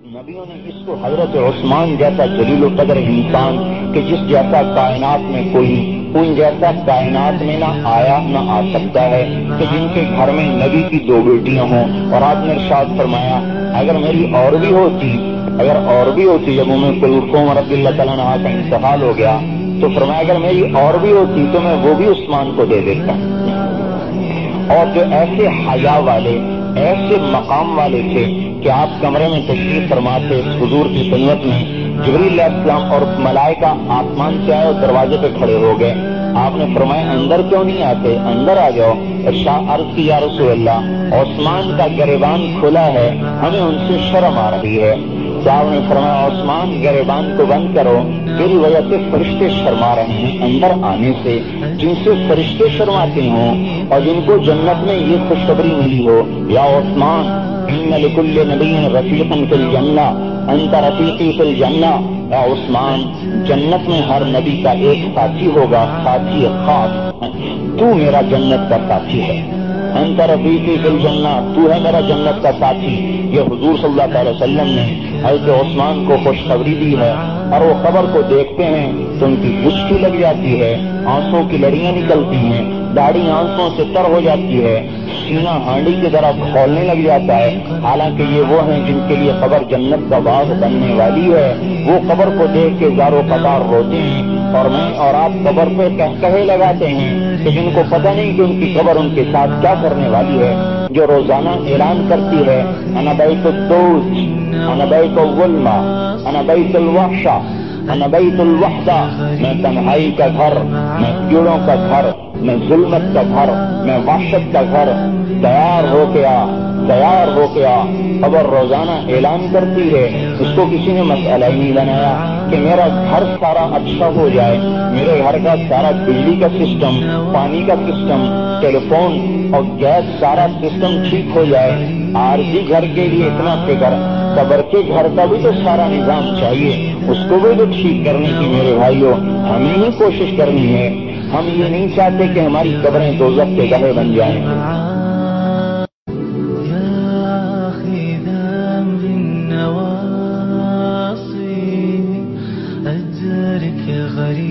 نبیوں نے اس کو حضرت عثمان جیسا جلیل القدر انسان کہ جس جیسا کائنات میں کوئی ان جیسا کائنات میں نہ آیا نہ آ سکتا ہے، کہ جن کے گھر میں نبی کی 2 بیٹیاں ہوں، اور آپ نے ارشاد فرمایا اگر میری اور بھی ہوتی جب ام کلثوم رضی اللہ تعالیٰ عنہا کا انتقال ہو گیا تو فرمایا اگر میری اور بھی ہوتی تو میں وہ بھی عثمان کو دے دیتا۔ اور جو ایسے حیا والے ایسے مقام والے تھے کہ آپ کمرے میں تشریف فرما تھے، حضور کی خدمت میں جبریل علیہ السلام اور ملائکہ آسمان سے آئے اور دروازے پہ کھڑے ہو گئے، آپ نے فرمایا اندر کیوں نہیں آتے، اندر آ جاؤ۔ عرض کی یا رسول اللہ عثمان کا گریبان کھلا ہے، ہمیں ان سے شرم آ رہی ہے۔ صاحب نے فرمایا عثمان گریبان کو بند کرو، میری وجہ سے فرشتے شرما رہے ہیں اندر آنے سے۔ جن سے فرشتے شرماتے ہوں اور جن کو جنت میں یہ خوشخبری ملی ہو، یا عثمان ان لکل نبی رفیقا فی الجنہ انت رفیقی فی الجنہ، یا عثمان جنت میں ہر نبی کا ایک ساتھی ہوگا، ساتھی خاص، تو میرا جنت کا ساتھی ہے۔ انت رفیقی فی الجنہ، تو ہے میرا جنت کا ساتھی۔ یہ حضور صلی اللہ علیہ وسلم نے حضرت عثمان کو خوشخبری دی ہے، اور وہ قبر کو دیکھتے ہیں تو ان کی خشکی لگ جاتی ہے، آنسوں کی لڑیاں نکلتی ہیں، داڑھی آنسوں سے تر ہو جاتی ہے، سینہ ہانڈی کی طرح کھولنے لگ جاتا ہے، حالانکہ یہ وہ ہیں جن کے لیے قبر جنت کا باغ بننے والی ہے۔ وہ قبر کو دیکھ کے زارو قطار روتے ہیں، اور میں اور آپ قبر پہ کہے لگاتے ہیں کہ جن کو پتہ نہیں کہ ان کی قبر ان کے ساتھ کیا کرنے والی ہے، جو روزانہ اعلان کرتی ہے انا بیت الدوس، انا بیت الظلمہ، انا بیت الوحشہ، انا بیت الوحدہ، میں تنہائی کا گھر، میں کیڑوں کا گھر، میں ظلمت کا گھر، میں وحشت کا گھر، تیار ہو کے آ۔ خبر روزانہ اعلان کرتی ہے، اس کو کسی نے مسئلہ ہی نہیں بنایا کہ میرا گھر سارا اچھا ہو جائے، میرے گھر کا سارا بجلی کا سسٹم، پانی کا سسٹم، ٹیلی فون اور گیس سارا سسٹم ٹھیک ہو جائے۔ عارضی گھر کے لیے اتنا فکر، قبر کے گھر کا بھی تو سارا نظام چاہیے، اس کو بھی تو ٹھیک کرنے کی میرے بھائیوں ہمیں ہی کوشش کرنی ہے۔ ہم یہ نہیں چاہتے کہ ہماری قبریں دوزخ کے گڑھے بن جائیں۔ غریب